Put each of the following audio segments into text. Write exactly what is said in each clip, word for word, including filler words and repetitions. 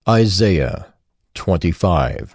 Isaiah twenty-five.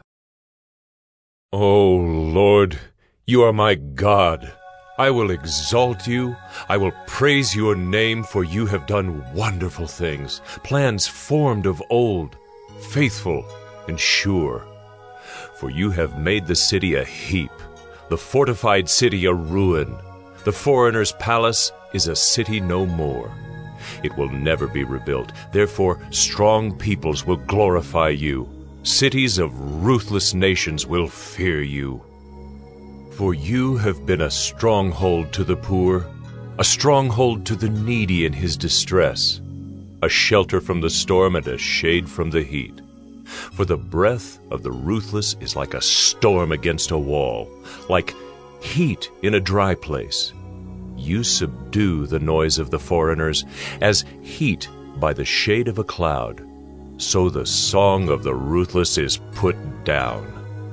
O Lord, you are my God. I will exalt you. I will praise your name, for you have done wonderful things, plans formed of old, faithful and sure. For you have made the city a heap, the fortified city a ruin. The foreigner's palace is a city no more. It will never be rebuilt. Therefore, strong peoples will glorify you. Cities of ruthless nations will fear you. For you have been a stronghold to the poor, a stronghold to the needy in his distress, a shelter from the storm and a shade from the heat. For the breath of the ruthless is like a storm against a wall, like heat in a dry place. You subdue the noise of the foreigners as heat by the shade of a cloud. So the song of the ruthless is put down.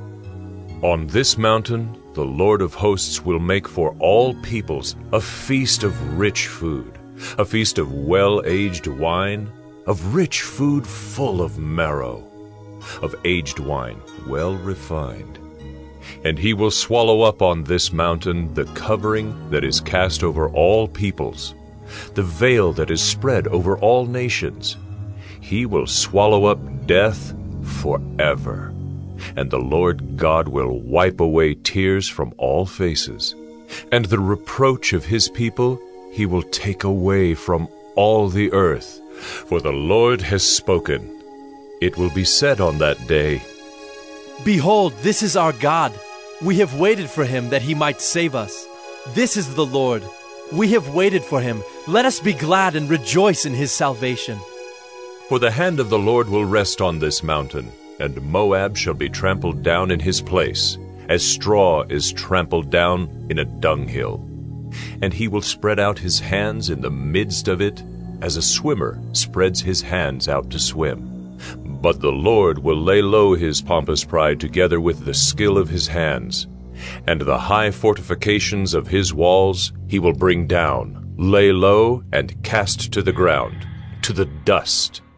On this mountain the Lord of hosts will make for all peoples a feast of rich food, a feast of well-aged wine, of rich food full of marrow, of aged wine well refined. And he will swallow up on this mountain the covering that is cast over all peoples, the veil that is spread over all nations. He will swallow up death forever, and the Lord God will wipe away tears from all faces, and the reproach of his people he will take away from all the earth. For the Lord has spoken. It will be said on that day, Behold, this is our God. We have waited for him that he might save us. This is the Lord. We have waited for him. Let us be glad and rejoice in his salvation. For the hand of the Lord will rest on this mountain, and Moab shall be trampled down in his place, as straw is trampled down in a dunghill. And he will spread out his hands in the midst of it, as a swimmer spreads his hands out to swim. But the Lord will lay low his pompous pride together with the skill of his hands, and the high fortifications of his walls he will bring down, lay low, and cast to the ground, to the dust.